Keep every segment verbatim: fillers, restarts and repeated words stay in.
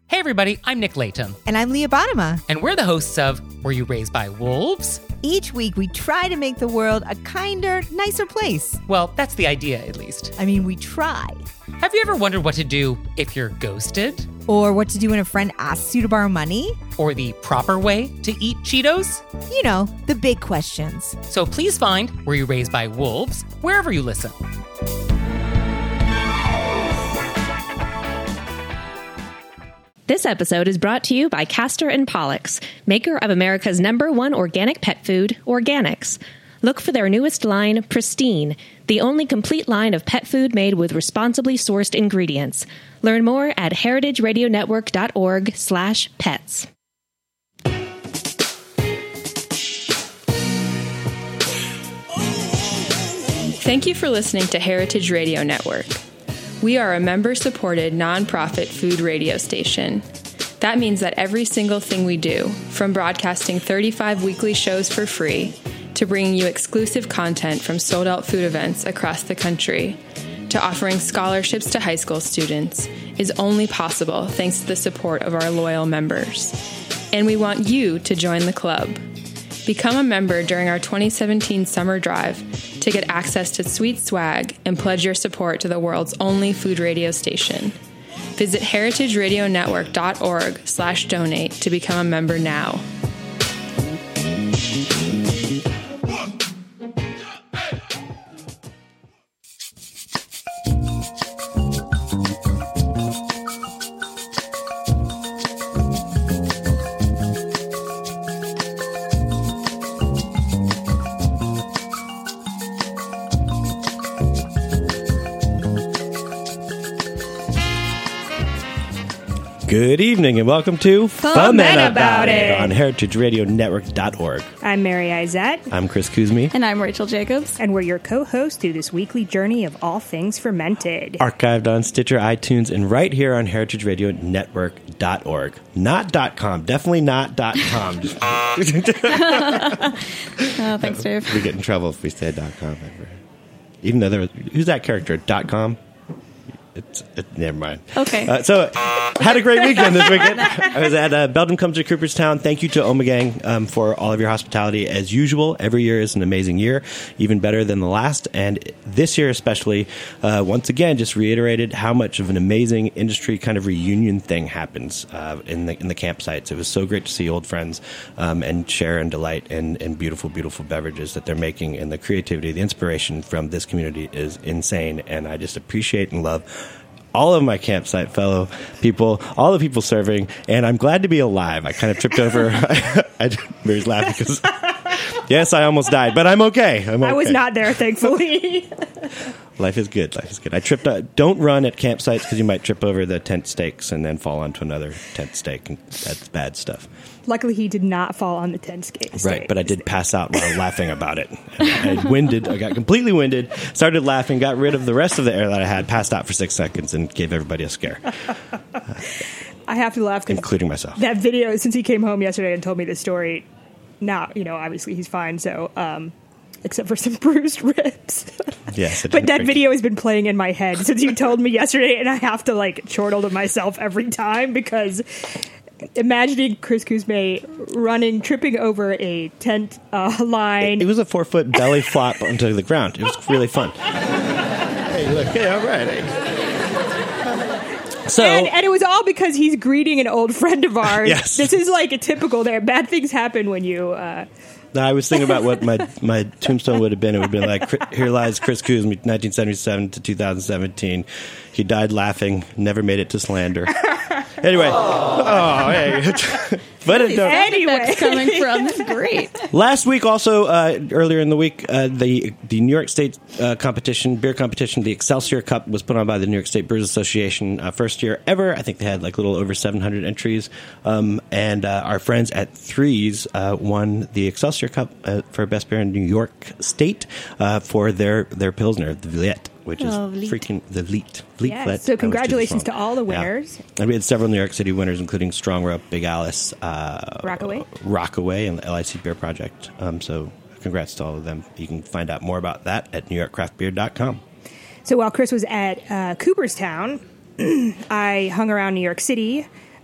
Hey everybody, I'm Nick Layton. And I'm Leah Bottima. And we're the hosts of Were You Raised by Wolves? Each week we try to make the world a kinder, nicer place. Well, that's the idea, at least. I mean, we try. Have you ever wondered what to do if you're ghosted? Or what to do when a friend asks you to borrow money? Or the proper way to eat Cheetos? You know, the big questions. So please find Were You Raised by Wolves wherever you listen. This episode is brought to you by Castor and Pollux, maker of America's number one organic pet food, Organics. Look for their newest line, Pristine, the only complete line of pet food made with responsibly sourced ingredients. Learn more at heritageradionetwork.org slash pets. Thank you for listening to Heritage Radio Network. We are a member-supported, nonprofit food radio station. That means that every single thing we do, from broadcasting thirty-five weekly shows for free, to bringing you exclusive content from sold-out food events across the country, to offering scholarships to high school students, is only possible thanks to the support of our loyal members. And we want you to join the club. Become a member during our twenty seventeen summer drive to get access to sweet swag and pledge your support to the world's only food radio station. Visit heritageradionetwork.org slash donate to become a member now. Good evening and welcome to Foment About It on heritage radio network dot org. I'm Mary Izette. I'm Chris Kuzmi. And I'm Rachel Jacobs. And we're your co-hosts through this weekly journey of all things fermented. Archived on Stitcher, iTunes, and right here on heritage radio network dot org. Not .com. Definitely not .com. Oh, thanks, Dave. We get in trouble if we say .com ever. Even though there was... Who's that character? .com? It's, it, never mind. Okay. Uh, so, had a great weekend this weekend. I was at uh, Belgium Comes to Cooperstown. Thank you to Omegang um, for all of your hospitality as usual. Every year is an amazing year, even better than the last. And this year especially, uh, once again, just reiterated how much of an amazing industry kind of reunion thing happens uh, in the in the campsites. It was so great to see old friends um, and share and delight in, in beautiful, beautiful beverages that they're making. And the creativity, the inspiration from this community is insane. And I just appreciate and love all of my campsite fellow people, all the people serving, and I'm glad to be alive. I kind of tripped over. I, I, Mary's laughing because, yes, I almost died, but I'm okay. I'm okay. I was not there, thankfully. Life is good. Life is good. I tripped. Uh, don't run at campsites because you might trip over the tent stakes and then fall onto another tent stake, and that's bad stuff. Luckily, he did not fall on the tent skates. Right, but I did pass out while laughing about it. I, I winded. I got completely winded, started laughing, got rid of the rest of the air that I had, passed out for six seconds, and gave everybody a scare. I have to laugh. Including myself. That video, since he came home yesterday and told me the story, now, you know, obviously he's fine, so... Um, except for some bruised ribs. Yes, but that video has been playing in my head since you told me yesterday, and I have to, like, chortle to myself every time because... Imagining Chris Kuzme running, tripping over a tent uh, line. It, it was a four-foot belly flop onto the ground. It was really fun. Hey, look. Hey, all right. Hey. So, and, and it was all because he's greeting an old friend of ours. Yes. This is like a typical there. Bad things happen when you... Uh, no, I was thinking about what my, my tombstone would have been. It would have been like, here lies Chris Kuzme, nineteen seventy-seven to two thousand seventeen. He died laughing, never made it to slander. Anyway, oh, oh hey. But really, no. Anyway, coming from this is great. Last week, also uh, earlier in the week, uh, the the New York State uh, competition, beer competition, the Excelsior Cup was put on by the New York State Brewers Association. Uh, first year ever. I think they had like a little over seven hundred entries, um, and uh, our friends at Threes uh, won the Excelsior Cup uh, for best beer in New York State uh, for their their Pilsner, the Vliet. Which is oh, freaking the Vliet. Vliet yes, Vliet. so congratulations to all the winners. Yeah. And we had several New York City winners, including Strong Rope, Big Alice, uh, Rockaway, Rockaway, and the L I C Beer Project. Um, so congrats to all of them. You can find out more about that at new york craft beer dot com. So while Chris was at uh, Cooperstown, I hung around New York City.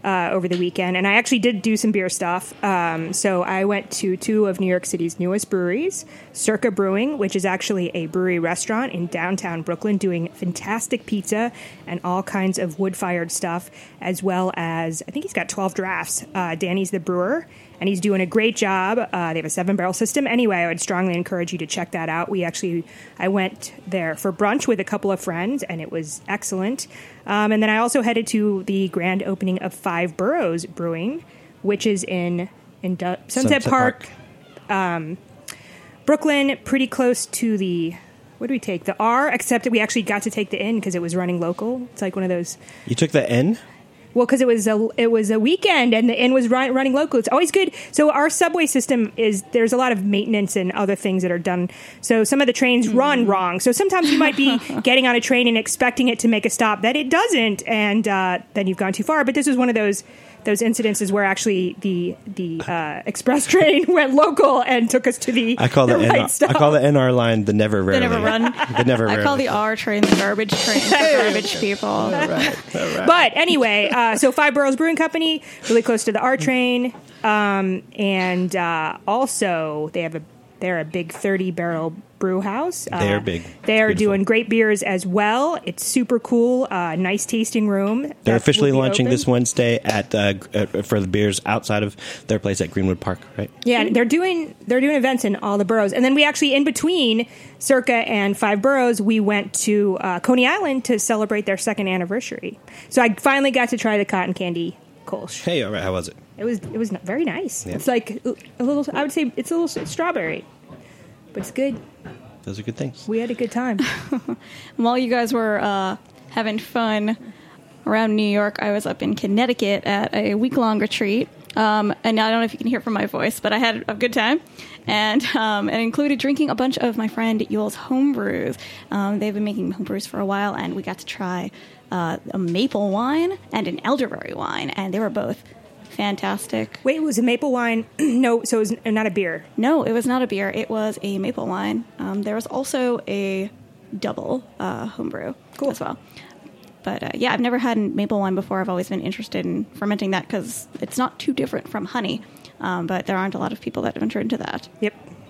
uh, over the weekend, and I actually did do some beer stuff. Um, so I went to two of New York City's newest breweries, Circa Brewing, which is actually a brewery restaurant in downtown Brooklyn, doing fantastic pizza and all kinds of wood-fired stuff, as well as, I think he's got twelve drafts. Uh, Danny's the brewer, and he's doing a great job. Uh, they have a seven-barrel system. Anyway, I would strongly encourage you to check that out. We actually, I went there for brunch with a couple of friends, and it was excellent. Um, and then I also headed to the grand opening of Five Boroughs Brewing, which is in in Du- Sunset, Sunset Park, Park. Um, Brooklyn, pretty close to the, what do we take? The R, except that we actually got to take the N because it was running local. It's like one of those. You took the N? Well, because it was a it was a weekend and the inn was run, running local. It's always good. So our subway system is there's a lot of maintenance and other things that are done. So some of the trains mm. run wrong. So sometimes you might be getting on a train and expecting it to make a stop that it doesn't, and uh, then you've gone too far. But this was one of those those incidences where actually the the uh, express train went local and took us to the I call the, the right N- stop. I call the N R line the never rarely. The never run. The never I rarely. call the R train the garbage train for garbage people. All right. All right. But anyway, uh, so Five Boroughs Brewing Company, really close to the R train, um, and uh, also they have a they're a big thirty barrel brew house. Uh, They're big. They are Beautiful. doing great beers as well. It's super cool. Uh, nice tasting room. They're that officially will be launching open. this Wednesday at uh, uh, for the beers outside of their place at Greenwood Park, right? Yeah, they're doing they're doing events in all the boroughs, and then we actually in between Circa and Five Boroughs, we went to uh, Coney Island to celebrate their second anniversary. So I finally got to try the cotton candy Kolsch. Hey, all right. How was it? It was it was very nice. Yeah. It's like a little. I would say it's a little strawberry, but it's good. Those are good things. We had a good time. While you guys were uh, having fun around New York, I was up in Connecticut at a week-long retreat. Um, and I don't know if you can hear from my voice, but I had a good time. And um, it included drinking a bunch of my friend Yule's homebrews. Um, they've been making homebrews for a while, and we got to try uh, a maple wine and an elderberry wine. And they were both fantastic. Wait, it was a maple wine? No, so it was not a beer. No, it was not a beer. It was a maple wine. Um, there was also a double uh, homebrew Cool. as well. But uh, yeah, I've never had maple wine before. I've always been interested in fermenting that because it's not too different from honey. Um, but there aren't a lot of people that venture into that. Yep,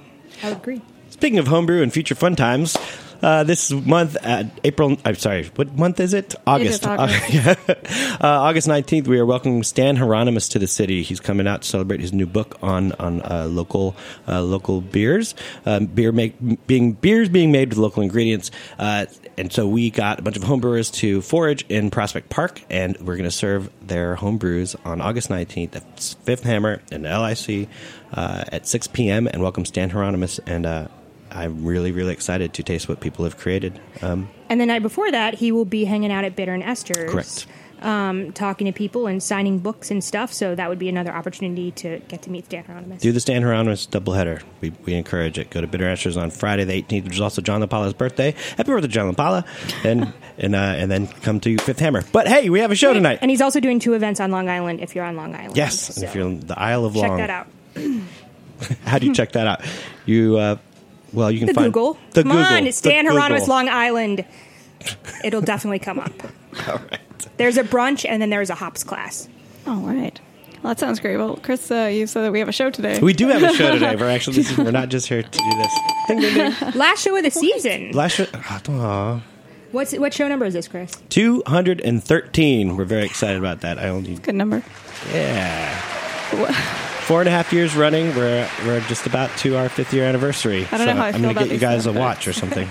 I would agree. Speaking of homebrew and future fun times, uh, this month, at April, I'm sorry, what month is it? August. It is August. yeah. uh, August nineteenth, we are welcoming Stan Hieronymus to the city. He's coming out to celebrate his new book on on uh, local uh, local beers, um, beer make being beers being made with local ingredients. Uh, and so we got a bunch of homebrewers to forage in Prospect Park, and we're going to serve their homebrews on August nineteenth at Fifth Hammer in L I C uh, at six p.m. and welcome Stan Hieronymus. And uh, I'm really, really excited to taste what people have created. Um, And the night before that, he will be hanging out at Bitter and Esther's. Correct. Um, talking to people and signing books and stuff. So that would be another opportunity to get to meet Stan Hieronymus. do the Stan Hieronymus doubleheader. We we encourage it. Go to Bitter Esther's on Friday the eighteenth, which is also John LaPala's birthday. Happy birthday, John LaPala. And and uh, and then come to Fifth Hammer. But hey, we have a show tonight. And he's also doing two events on Long Island if you're on Long Island. Yes, and if So you're in the Isle of check Long. that out. How do you check that out? You uh, well, you can The find Google. The Come Google. on, it's Stan The Hieronymus, Google. Long Island. It'll definitely come up. All right. There's a brunch and then there's a hops class. All right. Well, that sounds great. Well, Chris, uh, you said that we have a show today. We do have a show today. We're actually this is, we're not just here to do this. Ding, ding, ding. Last show of the season. Last show. Aw. What's what show number is this, Chris? two hundred thirteen. We're very excited about that. I only Good number. yeah. Four and a half years running. We're we're just about to our fifth year anniversary. I don't know how I I'm feel gonna about get you these guys a sound watch or something.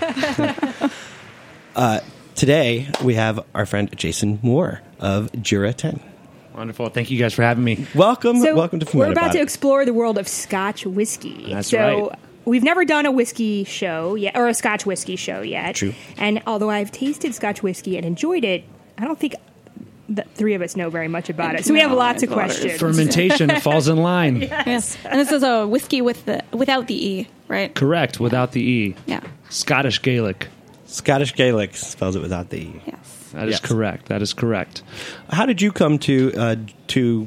uh, today we have our friend Jason Moore of Jura ten. Wonderful. Thank you guys for having me. Welcome, So welcome to we're Forget about, About to It. explore the world of Scotch whiskey. That's so right. we've never done a whiskey show yet, or a Scotch whiskey show yet. True. And although I've tasted Scotch whiskey and enjoyed it, I don't think the three of us know very much about it. So we have No, lots of it's waters. questions. Fermentation, it falls in line. Yes. And this is a whiskey with the without the E, right? Correct, without the E. Yeah. Scottish Gaelic. Scottish Gaelic spells it without the E. Yes. That is Yes. correct. That is correct. How did you come to uh, to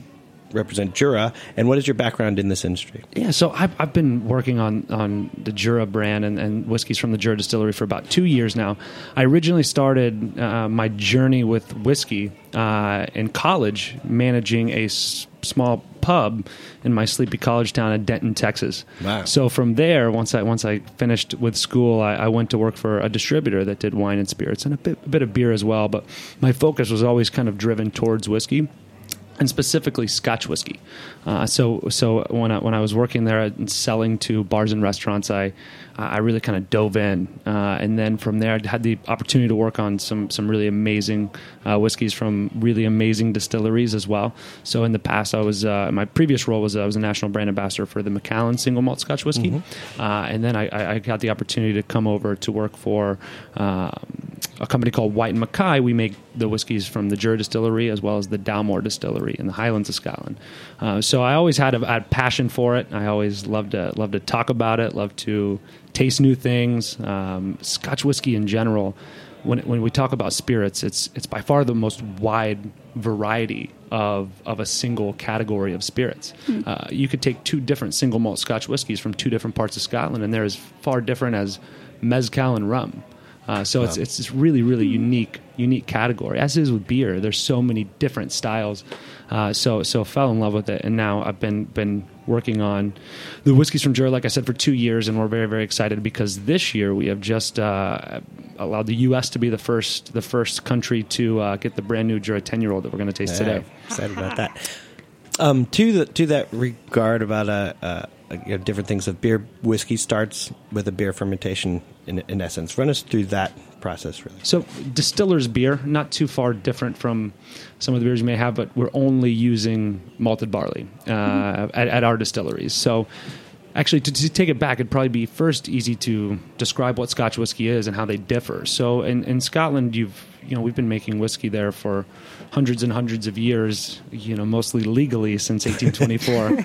represent Jura. And what is your background in this industry? Yeah, so I've, I've been working on, on the Jura brand and, and whiskeys from the Jura Distillery for about two years now. I originally started uh, my journey with whiskey uh, in college, managing a s- small pub in my sleepy college town of Denton, Texas. Wow. So from there, once I once I finished with school, I, I went to work for a distributor that did wine and spirits and a bit, a bit of beer as well. But my focus was always kind of driven towards whiskey, and specifically Scotch whiskey. Uh, so, so when I when I was working there and selling to bars and restaurants, I I really kind of dove in, uh, and then from there, I had the opportunity to work on some some really amazing uh, whiskeys from really amazing distilleries as well. So, in the past, I was uh, my previous role was uh, I was a national brand ambassador for the Macallan single malt Scotch whiskey, mm-hmm. uh, and then I, I got the opportunity to come over to work for uh, a company called White and Mackay. We make the whiskeys from the Jura Distillery as well as the Dalmore Distillery in the Highlands of Scotland. Uh, so I always had a, a passion for it. I always loved to loved to talk about it. Loved to taste new things. Um, Scotch whiskey in general. When when we talk about spirits, it's it's by far the most wide variety of of a single category of spirits. Mm. Uh, you could take two different single malt Scotch whiskeys from two different parts of Scotland, and they're as far different as mezcal and rum. Uh, so wow. it's it's this really really unique unique category. As is with beer, there's so many different styles. Uh, so so fell in love with it, and now I've been been working on the whiskeys from Jura, like I said, for two years, and we're very very excited because this year we have just uh, allowed the U S to be the first the first country to uh, get the brand new Jura ten year old that we're going to taste yeah, today. Excited about that. Um, to the to that regard about uh, uh, you know, different things of beer, whiskey starts with a beer fermentation. In, in essence, run us through that process, really. So, distiller's beer, not too far different from some of the beers you may have, but we're only using malted barley uh, mm-hmm. at, at our distilleries. So, actually, to, to take it back, it'd probably be first easy to describe what Scotch whiskey is and how they differ. So, in, in Scotland, you've you know we've been making whiskey there for hundreds and hundreds of years, you know, mostly legally since eighteen twenty-four.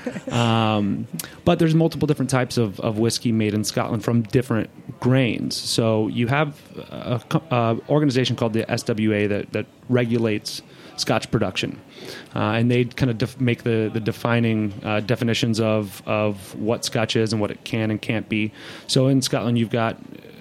um, but there's multiple different types of, of whiskey made in Scotland from different grains. So you have a, a organization called the S W A that, that regulates Scotch production. Uh, and they kind of def- make the, the defining uh, definitions of, of what Scotch is and what it can and can't be. So in Scotland, you've got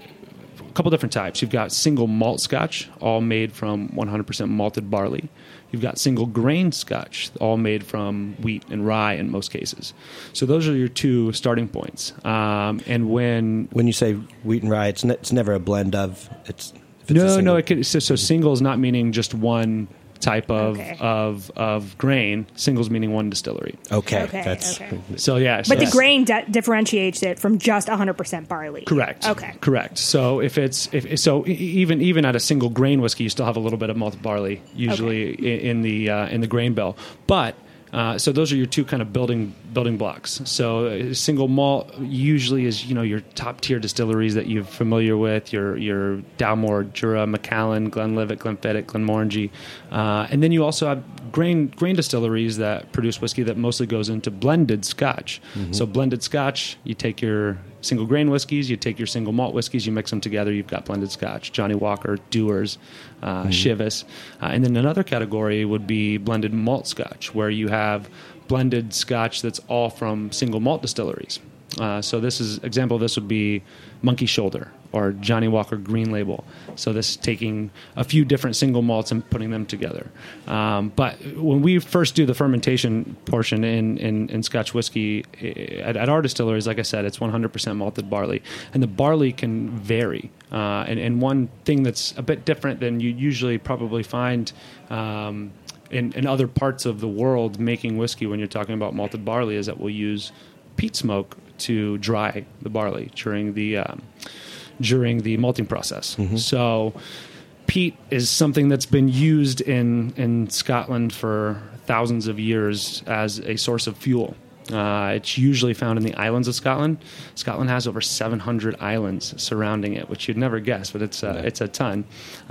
a couple different types. You've got single malt Scotch, all made from one hundred percent malted barley. You've got single grain Scotch, all made from wheat and rye in most cases. So those are your two starting points. Um, and when when you say wheat and rye, it's ne- it's never a blend of. It's, if it's no, no. It could, so, so single is not meaning just one type of Okay. of of grain. Singles meaning one distillery. Okay, Okay, that's okay. So yeah, so But the grain di- differentiates it from just one hundred percent barley. Correct. Okay. Correct. So if it's if so, e- even even at a single grain whiskey, you still have a little bit of malted barley usually in, in the uh, in the grain bill. But uh, so those are your two kind of building building blocks. So uh, single malt usually is you know your top tier distilleries that you're familiar with, your your Dalmore, Jura, Macallan, Glenlivet, Glenfiddich, Glenmorangie, uh, and then you also have grain grain distilleries that produce whiskey that mostly goes into blended Scotch. Mm-hmm. So blended Scotch, you take your single grain whiskeys, you take your single malt whiskeys, you mix them together, you've got blended Scotch. Johnny Walker, Dewar's, uh, mm-hmm. Chivas. Uh, and then another category would be blended malt Scotch, where you have blended Scotch that's all from single malt distilleries. Uh, so this is example of this would be Monkey Shoulder or Johnny Walker Green Label. So this is taking a few different single malts and putting them together. Um, but when we first do the fermentation portion in, in, in Scotch whiskey at, at our distilleries, like I said, it's one hundred percent malted barley. And the barley can vary. Uh, and, and one thing that's a bit different than you usually probably find um, in, in other parts of the world making whiskey when you're talking about malted barley is that we'll use peat smoke to dry the barley during the um, during the malting process. Mm-hmm. So peat is something that's been used in in Scotland for thousands of years as a source of fuel. Uh, it's usually found in the islands of Scotland. Scotland has over seven hundred islands surrounding it, which you'd never guess, but it's uh, it's a ton.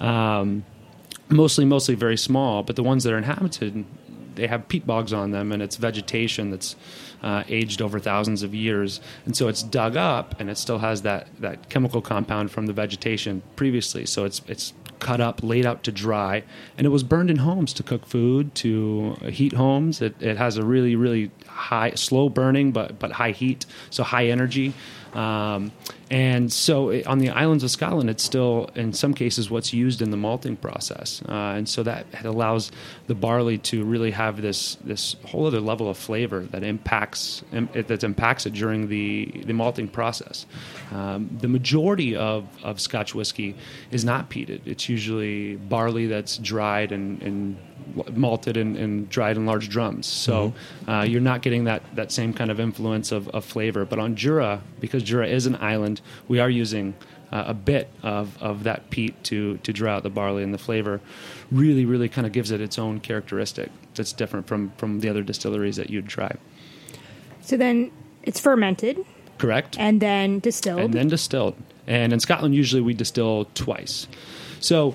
Um, mostly, mostly very small, but the ones that are inhabited, they have peat bogs on them, and it's vegetation that's uh, aged over thousands of years. And so it's dug up, and it still has that, that chemical compound from the vegetation previously. So it's it's cut up, laid out to dry, and it was burned in homes to cook food, to heat homes. It, it has a really, really high, slow burning, but but high heat, so high energy. Um, and so it, on the islands of Scotland, it's still, in some cases, what's used in the malting process. Uh, and so that allows the barley to really have this this whole other level of flavor that impacts that impacts it during the, the malting process. Um, the majority of, of Scotch whiskey is not peated. It's usually barley that's dried and, and malted and, and dried in large drums. So mm-hmm. uh, you're not getting that, that same kind of influence of, of flavor. But on Jura, because Jura is an island, we are using uh, a bit of, of that peat to, to draw out the barley, and the flavor really, really kind of gives it its own characteristic that's different from, from the other distilleries that you'd try. So then it's fermented. Correct. And then distilled. And then distilled. And in Scotland, usually we distill twice. So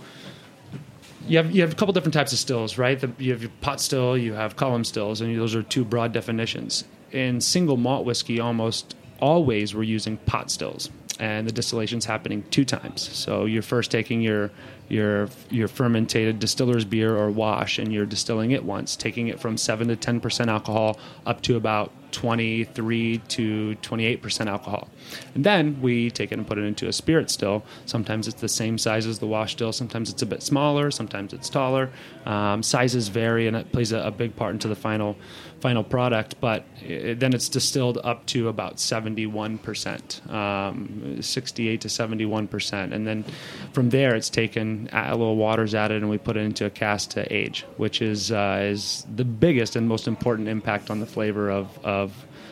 you have you have a couple different types of stills, right? The, you have your pot still, you have column stills, and those are two broad definitions. In single malt whiskey, almost always we're using pot stills, and the distillation's happening two times. So you're first taking your your your fermented distiller's beer or wash, and you're distilling it once, taking it from seven to ten percent alcohol up to about twenty-three to twenty-eight percent alcohol. And then we take it and put it into a spirit still. Sometimes it's the same size as the wash still. Sometimes it's a bit smaller. Sometimes it's taller. Um, sizes vary, and it plays a, a big part into the final final product. But it, then it's distilled up to about seventy-one percent, um, sixty-eight to seventy-one percent. And then from there, it's taken, a little water's added, and we put it into a cask to age, which is uh, is the biggest and most important impact on the flavor of of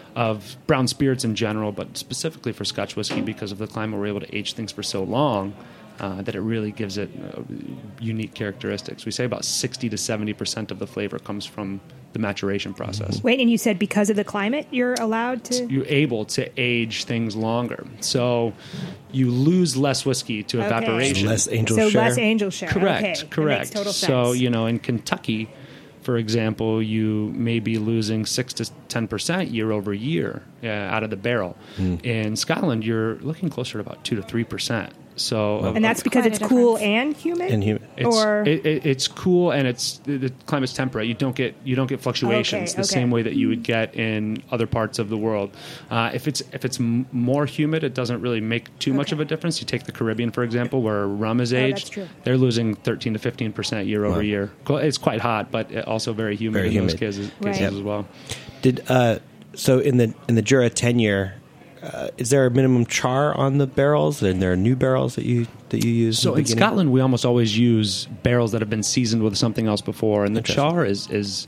of brown spirits in general, but specifically for Scotch whiskey, because of the climate, we're able to age things for so long uh, that it really gives it uh, unique characteristics. We say about sixty to seventy percent of the flavor comes from the maturation process. Wait, and you said because of the climate, you're allowed to? You're able to age things longer. So you lose less whiskey to Okay. evaporation. Less angel So share. less angel share. Correct, Okay. That correct. makes total So, sense. you know, in Kentucky, for example, you may be losing six to ten percent year over year uh, out of the barrel. Mm. In Scotland, you're looking closer to about two to three percent. So, Wow. And that's because Quite it's a cool difference. and humid? And humid. it's, or it, it, it's cool, and it's the, the climate's temperate. You don't get you don't get fluctuations Okay, the okay. same way that you would get in other parts of the world. Uh, if it's if it's m- more humid, it doesn't really make too much Okay. of a difference. You take the Caribbean, for example, where rum is Oh, aged. that's true. They're losing thirteen to fifteen percent year over Wow. year. Qu- It's quite hot, but it also very humid Very in humid. those cases, Right. cases as well. Did uh, so in the in the Jura ten year, uh, is there a minimum char on the barrels? And there are new barrels that you that you use? So in, the in beginning? Scotland, we almost always use barrels that have been seasoned with something else before, and the Interesting. char is is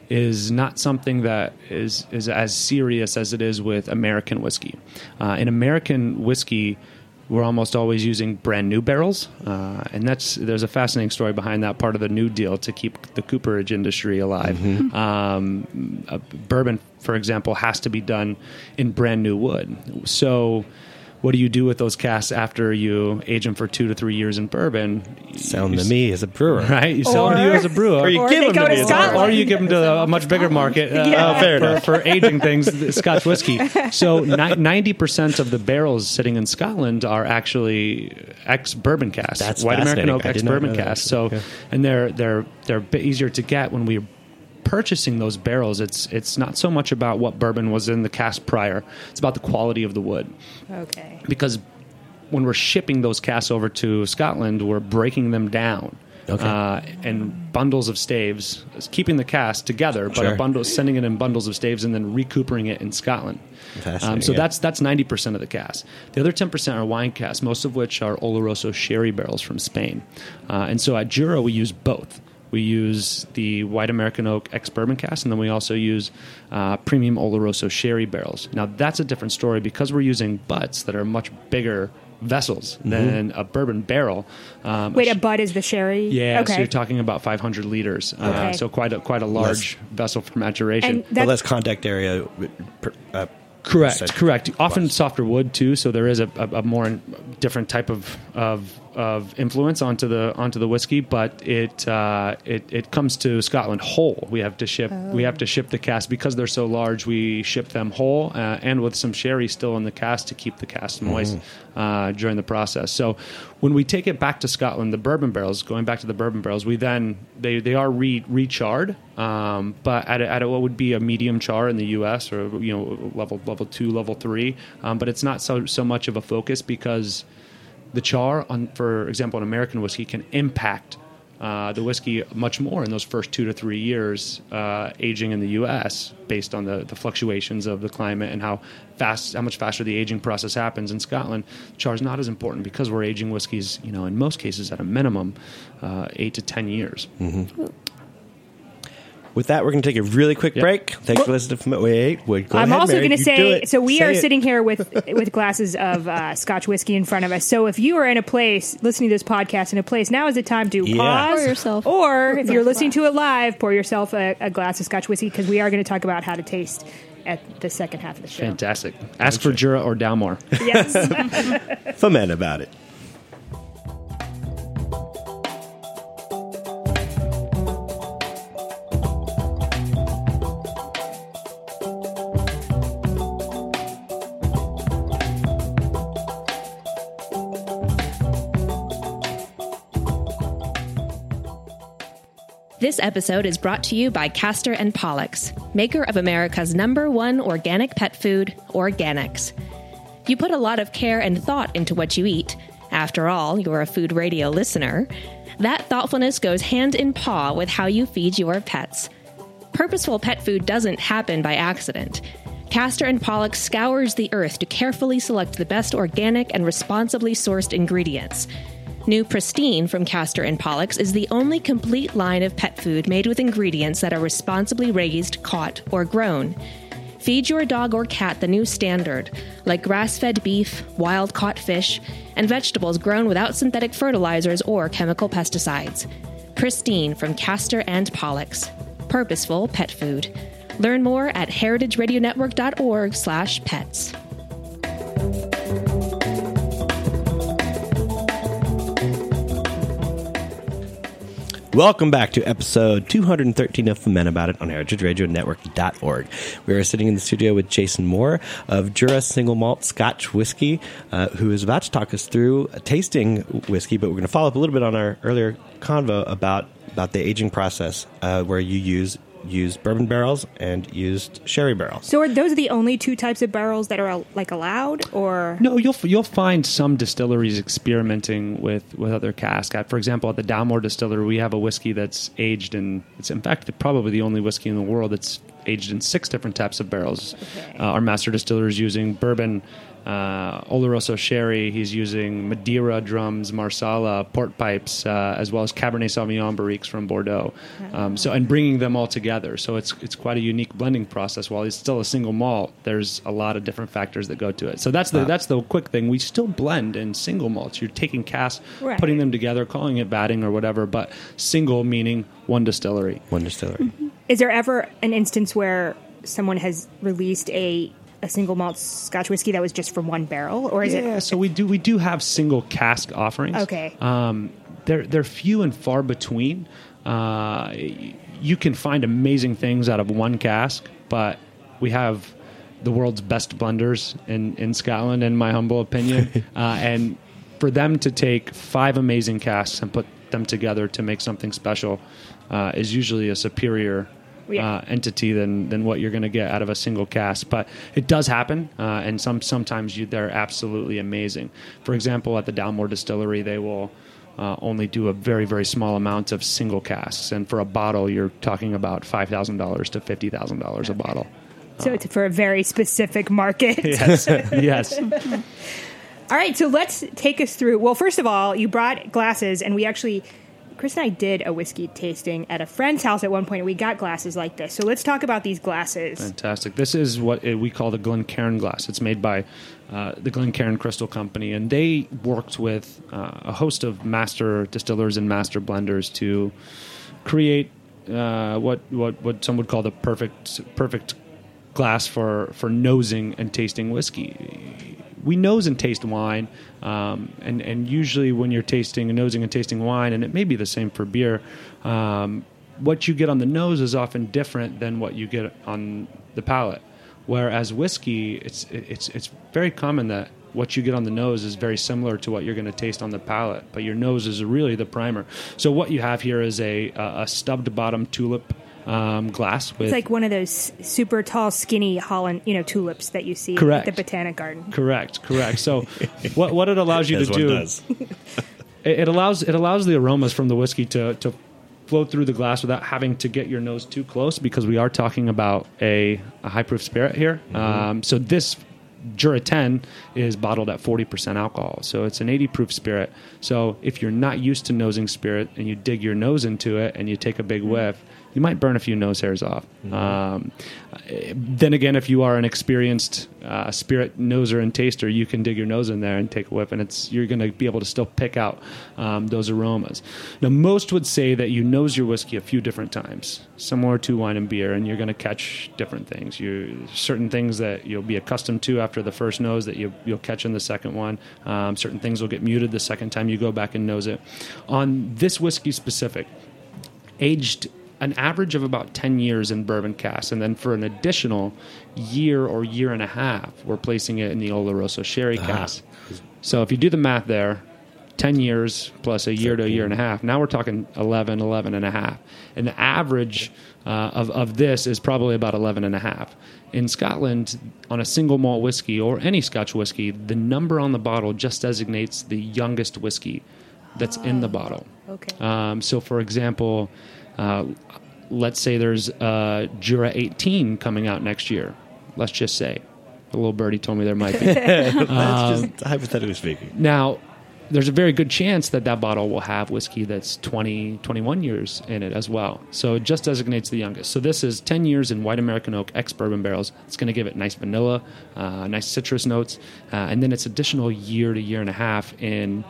is not something that is is as serious as it is with American whiskey. Uh, in American whiskey, we're almost always using brand new barrels, uh, and that's there's a fascinating story behind that part of the New Deal to keep the cooperage industry alive. Mm-hmm. Um, a bourbon, for example, has to be done in brand new wood. So what do you do with those casks after you age them for two to three years in bourbon? Sell them You to s- me as a brewer. Right, you sell them to you Or- as a brewer, Or you Or give they them go to to me as a Scotland. brewer. or you give them to a much bigger market uh, Yeah. Oh, fair for, enough. for aging things, the Scotch whiskey. So ninety percent of the barrels sitting in Scotland are actually ex-bourbon casks, That's white American fascinating. oak I did not ex-bourbon know that. casks. So, Yeah. and they're they're they're a bit easier to get when we're purchasing those barrels. It's it's not so much about what bourbon was in the cask prior; it's about the quality of the wood. Okay. Because when we're shipping those casks over to Scotland, we're breaking them down. Okay. Uh, and bundles of staves, keeping the cask together, but Sure. a bundle, sending it in bundles of staves and then recoupering it in Scotland. Fascinating, Um, so yeah. that's that's ninety percent of the cask. The other ten percent are wine casks, most of which are Oloroso sherry barrels from Spain. Uh, and so at Jura, we use both. We use the white American oak ex-bourbon cask, and then we also use uh, premium Oloroso sherry barrels. Now, that's a different story because we're using butts that are much bigger vessels Mm-hmm. than a bourbon barrel. Um, Wait, a bud is the sherry? yeah, Okay. so you're talking about five hundred liters. Uh, Okay. so quite a quite a large vessel for maturation. and But that, less contact area. per- Uh, Correct, percent- correct. Often wise. softer wood too, so there is a, a, a more different type of of of influence onto the onto the whiskey, but it uh, it it comes to Scotland whole. We have to ship Oh. we have to ship the cask because they're so large. We ship them whole uh, and with some sherry still in the cask to keep the cask moist uh, during the process. So when we take it back to Scotland, the bourbon barrels, going back to the bourbon barrels, we then they they are re recharred, um, but at a, at a, what would be a medium char in the U S or you know level level two, level three, um, but it's not so so much of a focus because the char, on, for example, an American whiskey can impact uh, the whiskey much more in those first two to three years uh, aging in the U S based on the, the fluctuations of the climate and how fast, how much faster the aging process happens. In Scotland, char is not as important because we're aging whiskeys, you know, in most cases at a minimum uh, eight to ten years. Mm-hmm. With that, we're going to take a really quick Yep. break. Thanks for listening to Wait, wait, go I'm ahead, also Mary. going to You do say, it. so we Say are it. sitting here with with glasses of uh, Scotch whiskey in front of us. So if you are in a place listening to this podcast in a place, now is the time to Yeah. pause. Pour yourself. Or if you're listening to it live, pour yourself a, a glass of Scotch whiskey because we are going to talk about how to taste at the second half of the show. Fantastic. Ask for Jura or Dalmore. Yes. Foment about it. This episode is brought to you by Castor and Pollux, maker of America's number one organic pet food, Organics. You put a lot of care and thought into what you eat. After all, you're a food radio listener. That thoughtfulness goes hand in paw with how you feed your pets. Purposeful pet food doesn't happen by accident. Castor and Pollux scours the earth to carefully select the best organic and responsibly sourced ingredients. New Pristine from Castor and Pollux is the only complete line of pet food made with ingredients that are responsibly raised, caught, or grown. Feed your dog or cat the new standard, like grass-fed beef, wild-caught fish, and vegetables grown without synthetic fertilizers or chemical pesticides. Pristine from Castor and Pollux. Purposeful pet food. Learn more at heritageradionetwork.org slash pets. Welcome back to episode two hundred thirteen of Foment About It on heritage radio network dot org. We are sitting in the studio with Jason Moore of Jura Single Malt Scotch Whiskey, uh, who is about to talk us through a tasting whiskey, but we're going to follow up a little bit on our earlier convo about, about the aging process, uh, where you use used bourbon barrels and used sherry barrels. So are those the only two types of barrels that are like allowed, or No, you'll you'll find some distilleries experimenting with, with other casks. For example, at the Dalmore Distillery, we have a whiskey that's aged in. It's in fact probably the only whiskey in the world that's aged in six different types of barrels. Okay. Uh, our master distiller is using bourbon, uh, Oloroso sherry. He's using Madeira drums, Marsala, port pipes, uh, as well as Cabernet Sauvignon barriques from Bordeaux. Um, so and bringing them all together. So it's it's quite a unique blending process. While it's still a single malt, there's a lot of different factors that go to it. So that's the that's the quick thing. We still blend in single malts. You're taking casks, Right. putting them together, calling it batting or whatever, but single meaning one distillery. One distillery. is there ever an instance where someone has released a a single malt Scotch whiskey that was just from one barrel, or is Yeah, it? so we do we do have single cask offerings. Okay. Um, they're they're few and far between. Uh, you can find amazing things out of one cask, but we have the world's best blenders in, in Scotland, in my humble opinion. uh, and for them to take five amazing casks and put them together to make something special uh, is usually a superior Yeah. uh, entity than than what you're going to get out of a single cask. But it does happen, uh, and some sometimes you, they're absolutely amazing. For example, at the Dalmore Distillery, they will uh, only do a very, very small amount of single casks. And for a bottle, you're talking about five thousand dollars to fifty thousand dollars a bottle. So it's for a very specific market. Yes, yes. All right, so let's take us through. Well, first of all, you brought glasses, and we actually, Chris and I did a whiskey tasting at a friend's house at one point, and we got glasses like this. So let's talk about these glasses. Fantastic. This is what uh, we call the Glencairn glass. It's made by uh, the Glencairn Crystal Company, and they worked with uh, a host of master distillers and master blenders to create uh, what, what what some would call the perfect perfect glass for, for nosing and tasting whiskey. we nose and taste wine, um, and and usually when you're tasting and nosing and tasting wine, and it may be the same for beer, um, what you get on the nose is often different than what you get on the palate. Whereas whiskey, it's it's it's very common that what you get on the nose is very similar to what you're going to taste on the palate, but your nose is really the primer. So what you have here is a a stubbed bottom tulip um, glass with It's like one of those super tall, skinny Holland, you know, tulips that you see Correct. at the Botanic Garden. correct, correct. So what what it allows you As to one do, does. it, it allows it allows the aromas from the whiskey to to flow through the glass without having to get your nose too close, because we are talking about a, a high proof spirit here. Mm-hmm. Um, so this Jura ten is bottled at forty percent alcohol. So it's an eighty proof spirit. So if you're not used to nosing spirit and you dig your nose into it and you take a big whiff, you might burn a few nose hairs off. Mm-hmm. Um, then again, if you are an experienced uh, spirit noser and taster, you can dig your nose in there and take a whiff, and it's you're going to be able to still pick out um, those aromas. Now, most would say that you nose your whiskey a few different times, similar to wine and beer, and you're going to catch different things. You certain things that you'll be accustomed to after the first nose that you, you'll catch in the second one. Um, certain things will get muted the second time you go back and nose it. On this whiskey specific, aged an average of about ten years in bourbon casks, and then for an additional year or year and a half, we're placing it in the Oloroso sherry cask. So if you do the math there, ten years plus a year to a year and a half, now we're talking eleven, eleven and a half. And the average uh, of, of this is probably about eleven and a half. In Scotland, on a single malt whiskey or any Scotch whiskey, the number on the bottle just designates the youngest whiskey that's oh, in the bottle. Okay. Um, so for example, Uh, let's say there's uh, Jura eighteen coming out next year. Let's just say. A little birdie told me there might be. That's um, just hypothetically speaking. Now, there's a very good chance that that bottle will have whiskey that's twenty, twenty-one years in it as well. So it just designates the youngest. So this is ten years in white American oak ex-bourbon barrels. It's going to give it nice vanilla, uh, nice citrus notes, uh, and then it's additional year to year and a half in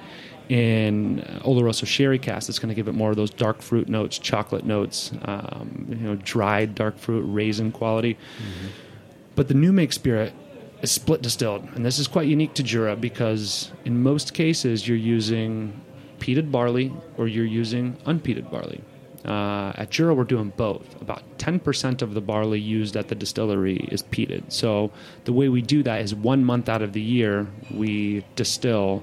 in Oloroso sherry cask. It's going to give it more of those dark fruit notes, chocolate notes, um, you know, dried dark fruit, raisin quality. Mm-hmm. But the new make spirit is split distilled, and this is quite unique to Jura because in most cases you're using peated barley or you're using unpeated barley. Uh, at Jura, we're doing both. About ten percent of the barley used at the distillery is peated. So the way we do that is one month out of the year we distill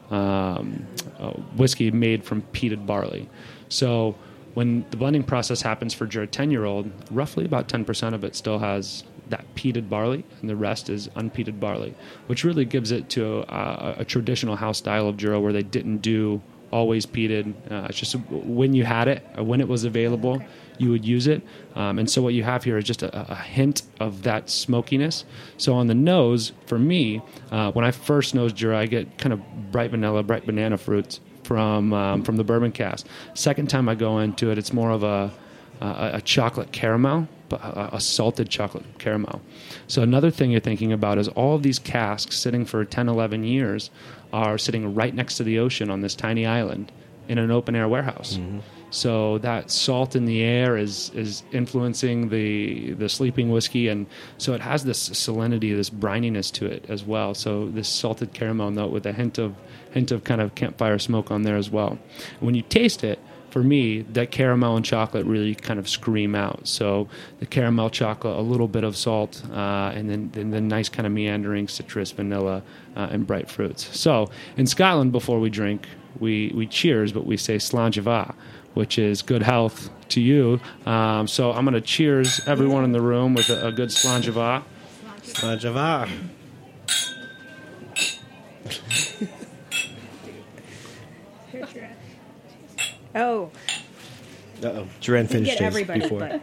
Um, uh, whiskey made from peated barley. So when the blending process happens for Jura ten-year-old, roughly about ten percent of it still has that peated barley, and the rest is unpeated barley, which really gives it to a, a traditional house style of Jura where they didn't do always peated. Uh, it's just when you had it, or when it was available, you would use it. Um, and so what you have here is just a, a hint of that smokiness. So on the nose, for me, uh, when I first nosed Jura, I get kind of bright vanilla, bright banana fruits from um, from the bourbon cask. Second time I go into it, it's more of a a, a chocolate caramel, but a, a salted chocolate caramel. So another thing you're thinking about is all of these casks sitting for ten, eleven years are sitting right next to the ocean on this tiny island in an open-air warehouse. Mm-hmm. So that salt in the air is is influencing the the sleeping whiskey, and so it has this salinity, this brininess to it as well. So this salted caramel note with a hint of hint of kind of campfire smoke on there as well. When you taste it, for me, that caramel and chocolate really kind of scream out. So the caramel chocolate, a little bit of salt, uh, and then then the nice kind of meandering citrus, vanilla, uh, and bright fruits. So in Scotland, before we drink, we we cheers, but we say Sláinte, which is good health to you. Um, so I'm going to cheers everyone in the room with a, a good Sláinte. Sláinte. Oh. Uh-oh. Duran finished his before. But...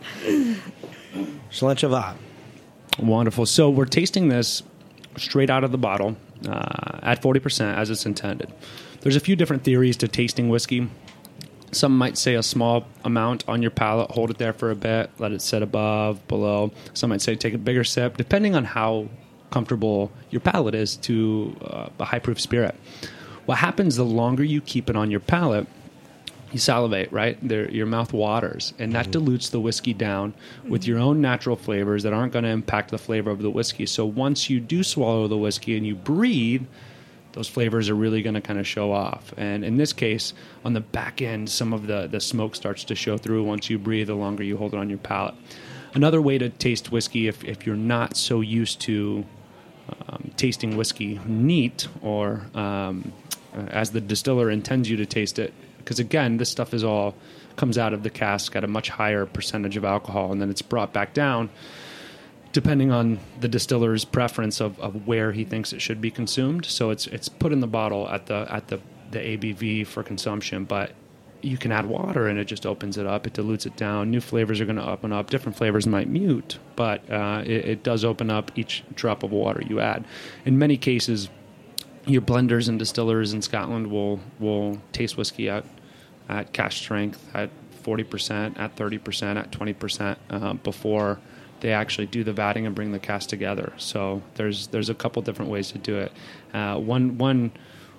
Sláinte. Wonderful. So we're tasting this straight out of the bottle uh, at forty percent as it's intended. There's a few different theories to tasting whiskey. Some might say a small amount on your palate, hold it there for a bit, let it sit above, below. Some might say take a bigger sip, depending on how comfortable your palate is to uh, a high-proof spirit. What happens the longer you keep it on your palate, you salivate, right? There, your mouth waters, and that dilutes the whiskey down with your own natural flavors that aren't going to impact the flavor of the whiskey. So once you do swallow the whiskey and you breathe, those flavors are really going to kind of show off. And in this case, on the back end, some of the, the smoke starts to show through once you breathe, the longer you hold it on your palate. Another way to taste whiskey, if, if you're not so used to um, tasting whiskey neat or um, as the distiller intends you to taste it, because again, this stuff is all comes out of the cask at a much higher percentage of alcohol, and then it's brought back down depending on the distiller's preference of, of where he thinks it should be consumed. So it's it's put in the bottle at the at the, the A B V for consumption, but you can add water and it just opens it up. It dilutes it down. New flavors are going to open up. Different flavors might mute, but uh, it, it does open up each drop of water you add. In many cases, your blenders and distillers in Scotland will will taste whiskey at at cask strength, at forty percent, at thirty percent, at twenty percent uh, before they actually do the vatting and bring the cask together. So there's there's a couple different ways to do it. Uh, one one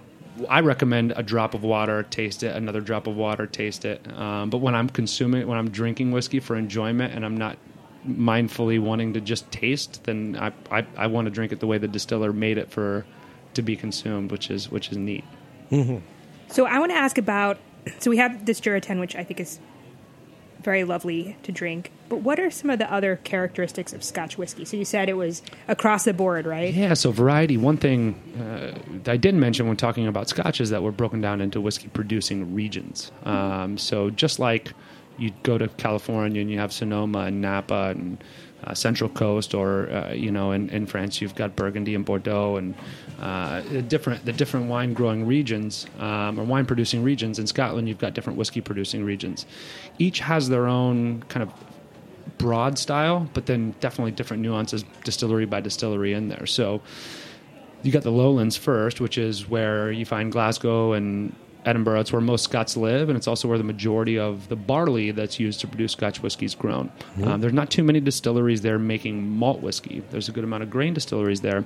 I recommend a drop of water, taste it, another drop of water, taste it. Um, but when I'm consuming, when I'm drinking whiskey for enjoyment and I'm not mindfully wanting to just taste, then I I, I want to drink it the way the distiller made it for to be consumed, which is which is neat. Mm-hmm. So I want to ask about. So we have this Jura ten, which I think is very lovely to drink. But what are some of the other characteristics of Scotch whiskey? So you said it was across the board, right? Yeah, so variety. One thing uh, that I didn't mention when talking about Scotch is that we're broken down into whiskey-producing regions. Um, so just like you go to California and you have Sonoma and Napa and uh, Central Coast, or uh, you know, in, in France you've got Burgundy and Bordeaux, and uh, the different the different wine growing regions um, or wine producing regions. In Scotland, you've got different whiskey producing regions. Each has their own kind of broad style, but then definitely different nuances, distillery by distillery, in there. So you got the lowlands first, which is where you find Glasgow and Edinburgh. It's where most Scots live, and it's also where the majority of the barley that's used to produce Scotch whiskey is grown. Mm-hmm. Um, there's not too many distilleries there making malt whiskey. There's a good amount of grain distilleries there,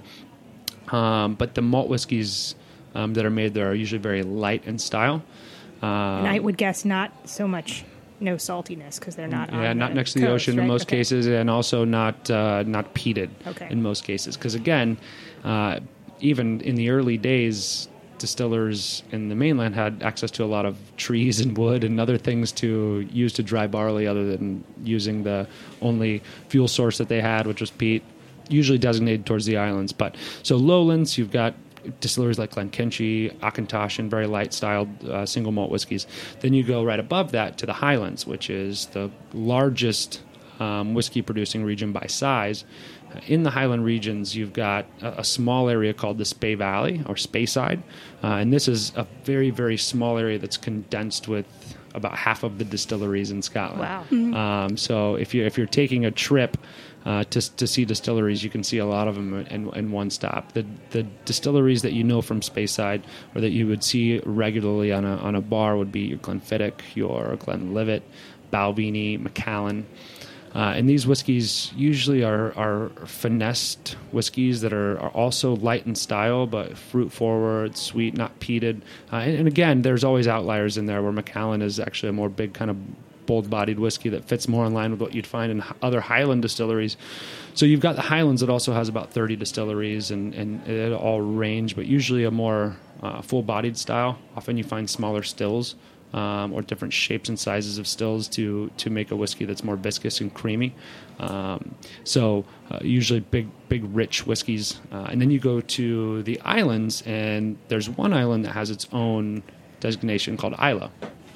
um, but the malt whiskeys um, that are made there are usually very light in style. Um, and I would guess not so much no saltiness because they're not. Yeah, on not the next to the coast, ocean right? in most Okay. cases, and also not uh, not peated Okay. in most cases. Because again, uh, even in the early days, distillers in the mainland had access to a lot of trees and wood and other things to use to dry barley, other than using the only fuel source that they had, which was peat, usually designated towards the islands. But so lowlands, you've got distilleries like Glenkinchie, Auchentoshan, very light-styled uh, single malt whiskeys. Then you go right above that to the Highlands, which is the largest um, whiskey-producing region by size. Uh, in the Highland regions, you've got a, a small area called the Spey Valley, or Speyside, uh, and this is a very, very small area that's condensed with about half of the distilleries in Scotland. Wow. Mm-hmm. Um, so if you're, if you're taking a trip Uh, to to see distilleries, you can see a lot of them in, in one stop. The the distilleries that you know from Speyside, or that you would see regularly on a on a bar, would be your Glenfiddich, your Glenlivet, Balvenie, Macallan, uh, and these whiskeys usually are are finessed whiskeys that are, are also light in style, but fruit forward, sweet, not peated. Uh, and, and again, there's always outliers in there where Macallan is actually a more big kind of bold-bodied whiskey that fits more in line with what you'd find in other Highland distilleries. So you've got the Highlands that also has about thirty distilleries, and, and it all range, but usually a more uh, full-bodied style. Often you find smaller stills um, or different shapes and sizes of stills to to make a whiskey that's more viscous and creamy. Um, so uh, usually big, big, rich whiskeys. Uh, and then you go to the islands, and there's one island that has its own designation called Islay.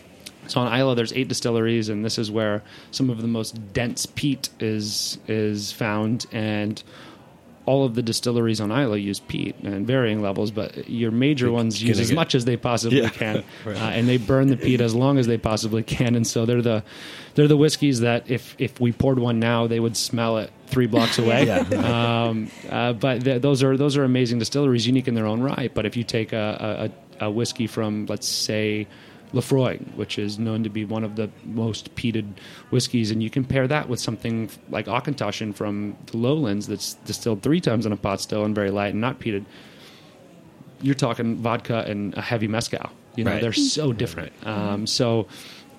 So on Islay, there's eight distilleries, and this is where some of the most dense peat is is found. And all of the distilleries on Islay use peat in varying levels, but your major ones use as it. much as they possibly Yeah. can, Right. uh, and they burn the peat as long as they possibly can. And so they're the they're the whiskeys that if if we poured one now, they would smell it three blocks away. Yeah. Um, uh, but th- those are those are amazing distilleries, unique in their own right. But if you take a, a, a whiskey from, let's say, Lefroy, which is known to be one of the most peated whiskeys, and you compare that with something like Auchentoshan from the lowlands that's distilled three times in a pot still and very light and not peated, you're talking vodka and a heavy mezcal. You know, Right. they're so different. Um, so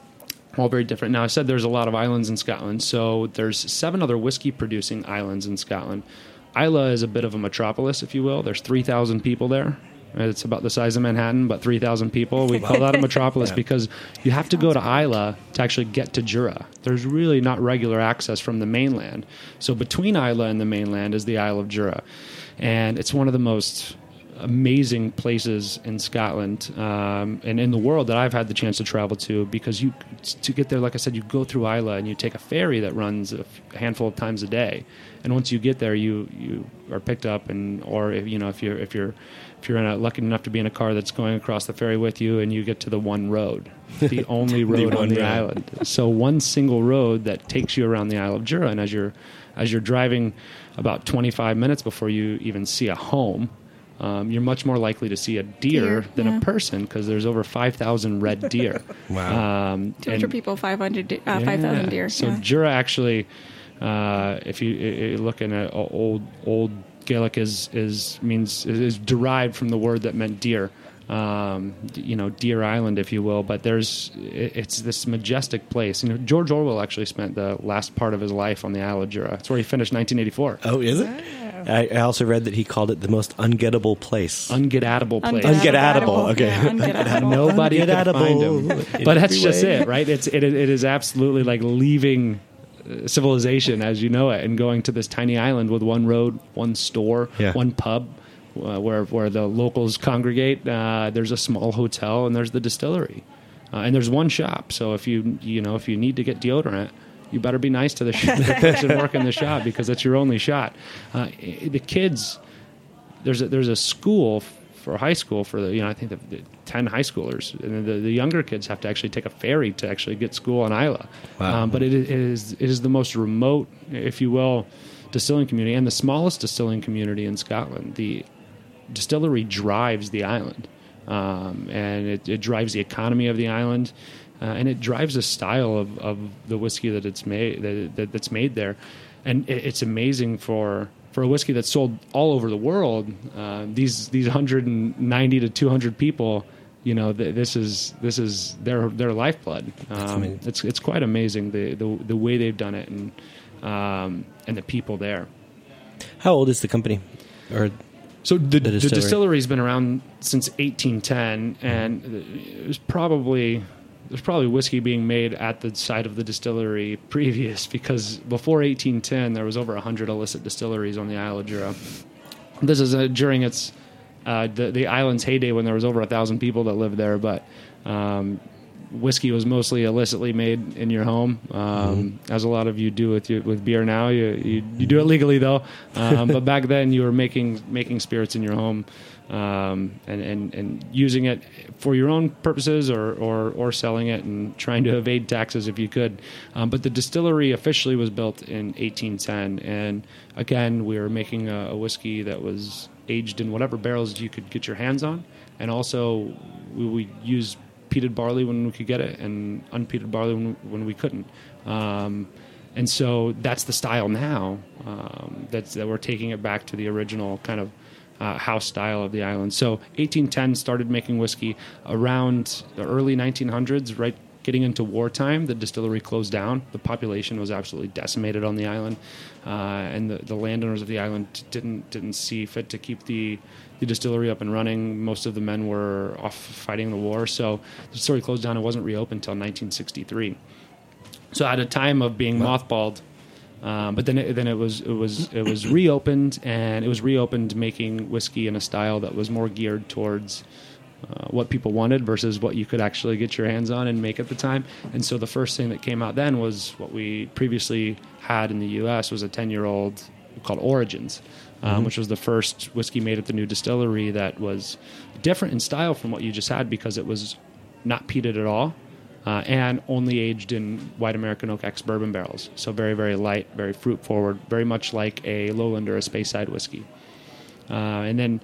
all very different. Now, I said there's a lot of islands in Scotland. So there's seven other whiskey producing islands in Scotland. Islay is a bit of a metropolis, if you will. There's three thousand people there. It's about the size of Manhattan, but three thousand people. We call that a metropolis Yeah. because you have to go to Islay to actually get to Jura. There's really not regular access from the mainland. So between Islay and the mainland is the Isle of Jura. And it's one of the most amazing places in Scotland um, and in the world that I've had the chance to travel to, because you to get there, like I said, you go through Islay and you take a ferry that runs a handful of times a day, and once you get there, you you are picked up, and or if, you know if you're if you're if you're in a, lucky enough to be in a car that's going across the ferry with you, and you get to the one road, the only road one on the road. island. So one single road that takes you around the Isle of Jura, and as you're as you're driving about twenty-five minutes before you even see a home, Um, you're much more likely to see a deer, Deer, than yeah. a person, because there's over five thousand red deer. Wow. Um, two hundred and- people, five hundred, de- uh, five thousand yeah. deer. So yeah. Jura actually, uh, if you you're looking at old old Gaelic, is is means is derived from the word that meant deer. Um, you know, Deer Island, if you will. But there's it, it's this majestic place. You know, George Orwell actually spent the last part of his life on the Isle of Jura. That's where he finished nineteen eighty-four. Oh, is it? I, I also read that he called it the most ungettable place. Ungetatable place. Ungetatable, okay. Yeah, ungetatable. Nobody could find him. in But that's every just way. it, right? It's it, it is absolutely like leaving uh, civilization as you know it and going to this tiny island with one road, one store, Yeah. one pub uh, where where the locals congregate. Uh, there's a small hotel and there's the distillery, uh, and there's one shop. So if you you know if you need to get deodorant, you better be nice to the, sh- the person working the shop, because that's your only shot. Uh, i- the kids, there's a, there's a school f- for high school for the you know I think the, the ten high schoolers, and the, the younger kids have to actually take a ferry to actually get school in Islay. Wow. Um, but it, it is it is the most remote, if you will, distilling community, and the smallest distilling community in Scotland. The distillery drives the island, um, and it, it drives the economy of the island. Uh, and it drives a style of, of the whiskey that it's made that, that that's made there, and it, it's amazing for for a whiskey that's sold all over the world. Uh, these these one hundred ninety to two hundred people, you know, th- this is this is their their lifeblood. Um, amazing. it's it's quite amazing the, the the way they've done it, and um, and the people there. How old is the company? Or So the, the, distillery. distillery's been around since eighteen ten, and it was probably there's probably whiskey being made at the site of the distillery previous, because before eighteen ten there was over one hundred illicit distilleries on the Isle of Jura. This is uh, during its uh, the the island's heyday, when there was over a thousand people that lived there, but um, whiskey was mostly illicitly made in your home, um, Mm-hmm. as a lot of you do with you, with beer now. You, you you do it legally though, um, but back then you were making making spirits in your home, um, and, and and using it for your own purposes, or, or or selling it and trying to evade taxes if you could. Um, but the distillery officially was built in eighteen ten, and again we were making a, a whiskey that was aged in whatever barrels you could get your hands on, and also we would use peated barley when we could get it, and unpeated barley when, when we couldn't. Um, and so that's the style now. Um, that's that we're taking it back to the original kind of uh, house style of the island. So eighteen ten started making whiskey. Around the early nineteen hundreds, right, getting into wartime, the distillery closed down. The population was absolutely decimated on the island, uh, and the, the landowners of the island didn't didn't see fit to keep the the distillery up and running. Most of the men were off fighting the war, so the distillery closed down and wasn't reopened until nineteen sixty-three. So at a time of being mothballed, um, but then it, then it was it was it was reopened, and it was reopened making whiskey in a style that was more geared towards uh, what people wanted versus what you could actually get your hands on and make at the time. And so the first thing that came out then was what we previously had in the U S was a ten-year-old called Origins, um, Mm-hmm. which was the first whiskey made at the new distillery that was different in style from what you just had, because it was not peated at all, uh, and only aged in white American oak ex bourbon barrels. So very, very light, very fruit forward, very much like a Lowland or a Speyside whiskey. Uh, and then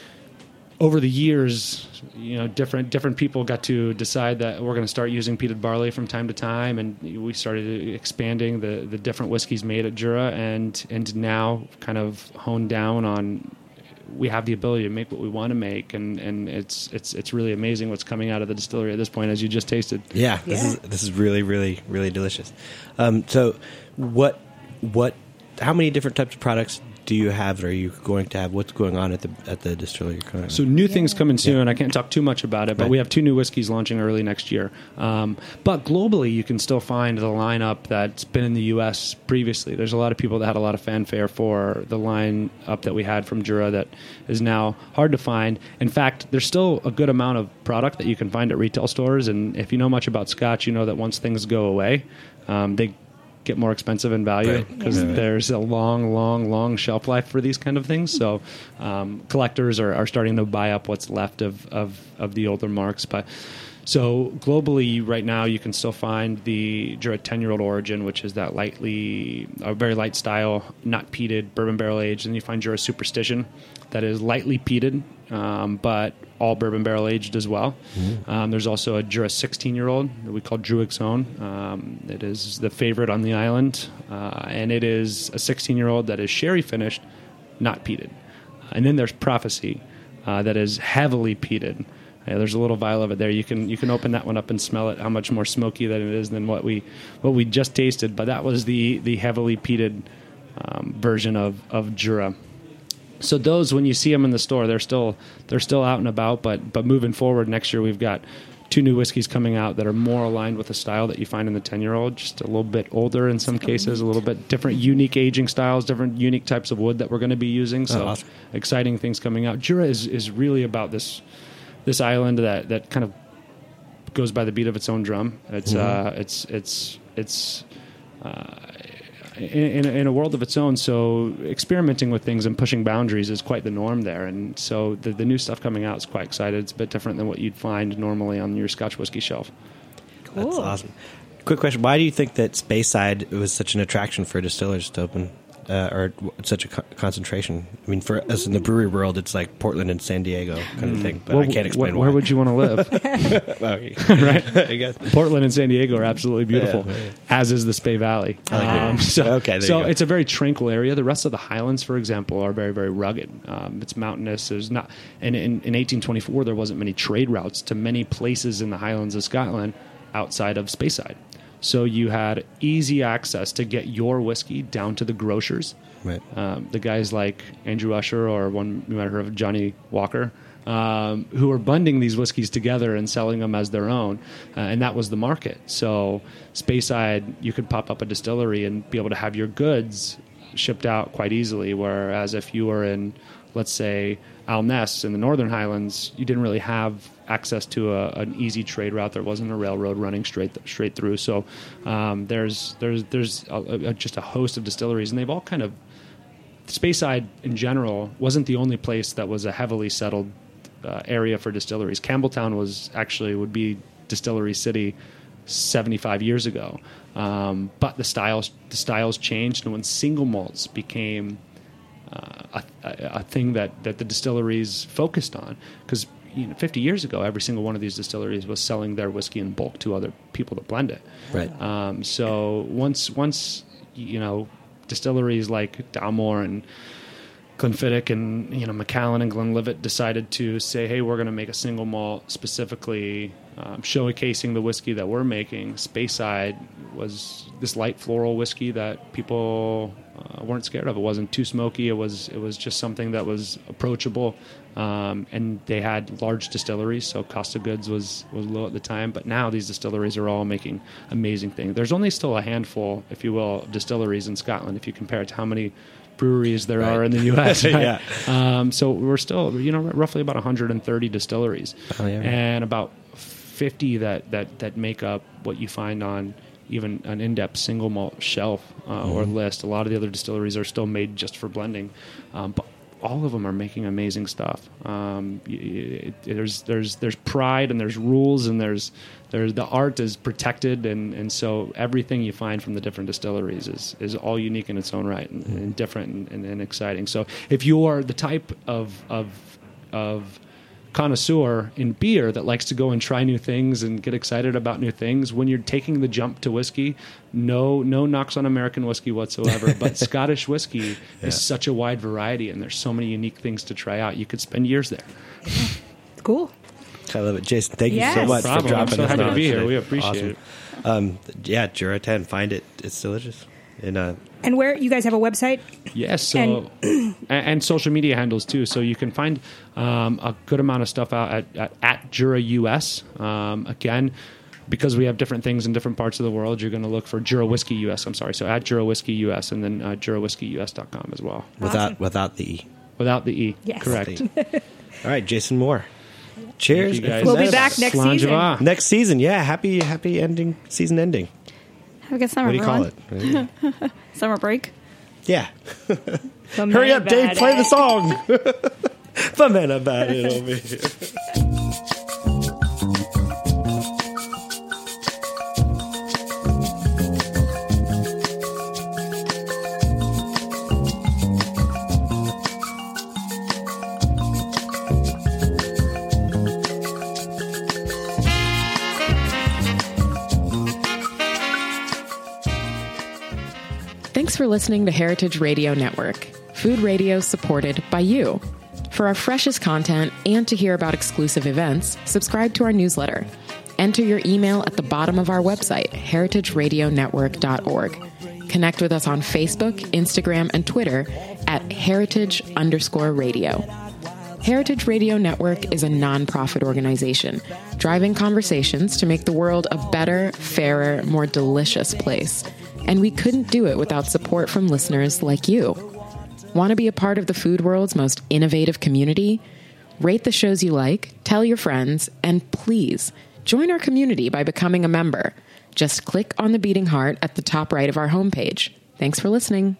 over the years, you know, different different people got to decide that we're going to start using peated barley from time to time, and we started expanding the, the different whiskeys made at Jura, and and now kind of honed down on we have the ability to make what we want to make, and, and it's it's it's really amazing what's coming out of the distillery at this point, as you just tasted. Yeah, this Yeah. is this is really really really delicious. Um, so, what what how many different types of products do you have? Or are you going to have? What's going on at the at the distillery currently? So new things coming soon. I can't talk too much about it, but Right. we have two new whiskeys launching early next year. Um, but globally, you can still find the lineup that's been in the U S previously. There's a lot of people that had a lot of fanfare for the lineup that we had from Jura that is now hard to find. In fact, there's still a good amount of product that you can find at retail stores. And if you know much about Scotch, you know that once things go away, um, they get more expensive in value because Right. there's a long, long, long shelf life for these kind of things. So um, collectors are, are starting to buy up what's left of, of, of the older marks. But so globally, right now, you can still find the Jura ten-year-old origin, which is that lightly, a very light style, not peated, bourbon barrel aged. And you find Jura Superstition, that is lightly peated, um, but all bourbon barrel aged as well. Mm-hmm. Um, there's also a Jura sixteen-year-old that we call Druid's Own. Um, it is the favorite on the island, uh, and it is a sixteen-year-old that is sherry finished, not peated. And then there's Prophecy, uh, that is heavily peated. Uh, there's a little vial of it there. You can you can open that one up and smell it. How much more smoky that it is than what we what we just tasted. But that was the the heavily peated um, version of of Jura. So those, when you see them in the store, they're still they're still out and about. But but moving forward, next year we've got two new whiskeys coming out that are more aligned with the style that you find in the ten-year-old, just a little bit older in some cases, a little bit different, unique aging styles, different unique types of wood that we're going to be using. So Oh, awesome. exciting things coming out. Jura is, is really about this this island that, that kind of goes by the beat of its own drum. It's Mm-hmm. uh, it's it's it's uh, in, in, in a world of its own. So experimenting with things and pushing boundaries is quite the norm there. And so the, the new stuff coming out is quite excited. It's a bit different than what you'd find normally on your Scotch whiskey shelf. That's awesome. Quick question: why do you think that Speyside was such an attraction for distillers to open, uh, or w- such a co- concentration? I mean, for us in the brewery world, it's like Portland and San Diego kind of thing, but Well, I can't explain wh- why. Where would you want to live? right? I guess. Portland and San Diego are absolutely beautiful, Yeah, yeah. as is the Spey Valley. Um, so Okay, there so you go. it's a very tranquil area. The rest of the Highlands, for example, are very, very rugged. Um, it's mountainous. There's not, and in, in eighteen twenty-four, there wasn't many trade routes to many places in the Highlands of Scotland outside of Speyside. So you had easy access to get your whiskey down to the grocers. Right. Um, the guys like Andrew Usher, or one you might have heard of, Johnny Walker, um, who were blending these whiskeys together and selling them as their own, uh, and that was the market. So Speyside, you could pop up a distillery and be able to have your goods shipped out quite easily, whereas if you were in, let's say, Alness in the Northern Highlands, you didn't really have access to a, an easy trade route. There wasn't a railroad running straight straight through. So um, there's there's there's a, a, just a host of distilleries, and they've all kind of, Speyside in general wasn't the only place that was a heavily settled uh, area for distilleries. Campbelltown was actually would be distillery city seventy-five years ago, um, but the styles the styles changed, and when single malts became uh, a, a, a thing that, that the distilleries focused on, because you know, fifty years ago, every single one of these distilleries was selling their whiskey in bulk to other people to blend it. Right. Um, so once once you know, distilleries like Dalmore and Glenfiddich and you know Macallan and Glenlivet decided to say, hey, we're going to make a single malt specifically um, showcasing the whiskey that we're making. Speyside was this light floral whiskey that people uh, weren't scared of. It wasn't too smoky. It was it was just something that was approachable. Um, and they had large distilleries, so cost of goods was, was low at the time. But now these distilleries are all making amazing things. There's only still a handful, if you will, of distilleries in Scotland if you compare it to how many breweries there Right. are in the U S Right? Yeah. Um, so we're still, you know, roughly about one hundred thirty distilleries, Oh, yeah. and about fifty that, that, that make up what you find on even an in-depth single malt shelf uh, or list. A lot of the other distilleries are still made just for blending, um, but all of them are making amazing stuff. Um, y- y- it, there's there's there's pride and there's rules and there's there's the art is protected, and, and so everything you find from the different distilleries is, is all unique in its own right and, and different and, and, and exciting. So if you're the type of of of connoisseur in beer that likes to go and try new things and get excited about new things, when you're taking the jump to whiskey, no no knocks on American whiskey whatsoever, but Scottish whiskey Yeah. is such a wide variety, and there's so many unique things to try out. You could spend years there. Cool. I love it. Jason, thank you Yes. so No much problem. for dropping I'm so us happy to on be here. today. We appreciate Awesome. it. Um, yeah, Jura ten, find it. It's delicious. And uh, And where you guys have a website? Yes, so And- and, and social media handles too. So you can find um, a good amount of stuff out at, at, at Jura U S. Um, again, because we have different things in different parts of the world, you're going to look for Jura Whiskey U S. I'm sorry, so at Jura Whiskey U S, and then uh, Jura Whiskey U S dot com as well. without without the E. Without the E. Yes. Correct. All right, Jason Moore. Cheers. Thank you, guys. We'll be Nice. back next Slange season. va. Next season. Yeah, happy happy ending season ending. Have a good summer, What do you call everyone. it? Summer break. Yeah. The Hurry man up, Dave. about Play it. the song. The man about it over here. Thanks for listening to Heritage Radio Network, food radio supported by you. For our freshest content and to hear about exclusive events, subscribe to our newsletter. Enter your email at the bottom of our website, heritage radio network dot org. Connect with us on Facebook, Instagram, and Twitter at heritage underscore radio. Heritage Radio Network is a nonprofit organization driving conversations to make the world a better, fairer, more delicious place. And we couldn't do it without support from listeners like you. Want to be a part of the food world's most innovative community? Rate the shows you like, tell your friends, and please join our community by becoming a member. Just click on the beating heart at the top right of our homepage. Thanks for listening.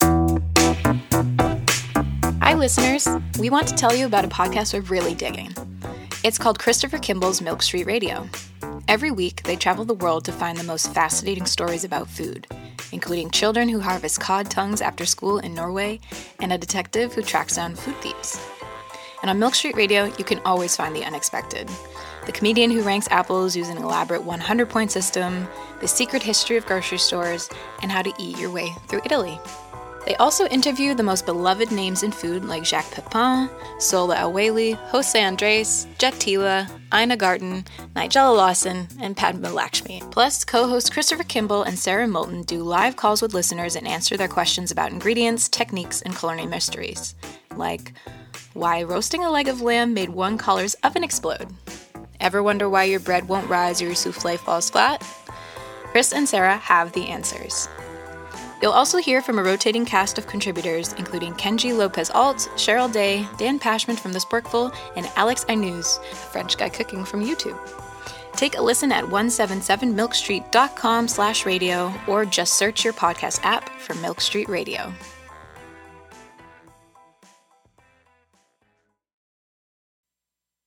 Hi, listeners. We want to tell you about a podcast we're really digging. It's called Christopher Kimball's Milk Street Radio. Every week, they travel the world to find the most fascinating stories about food, including children who harvest cod tongues after school in Norway and a detective who tracks down food thieves. And on Milk Street Radio, you can always find the unexpected. The comedian who ranks apples using an elaborate one hundred point system, the secret history of grocery stores, and how to eat your way through Italy. They also interview the most beloved names in food like Jacques Pepin, Sola El-Waylly, Jose Andres, Jet Tila, Ina Garten, Nigella Lawson, and Padma Lakshmi. Plus, co-hosts Christopher Kimball and Sarah Moulton do live calls with listeners and answer their questions about ingredients, techniques, and culinary mysteries. Like, why roasting a leg of lamb made one caller's oven explode? Ever wonder why your bread won't rise or your souffle falls flat? Chris and Sarah have the answers. You'll also hear from a rotating cast of contributors, including Kenji Lopez-Alt, Cheryl Day, Dan Pashman from The Sporkful, and Alex Ainuz, a French guy cooking from YouTube. Take a listen at one seventy-seven milk street dot com slash radio or just search your podcast app for Milk Street Radio.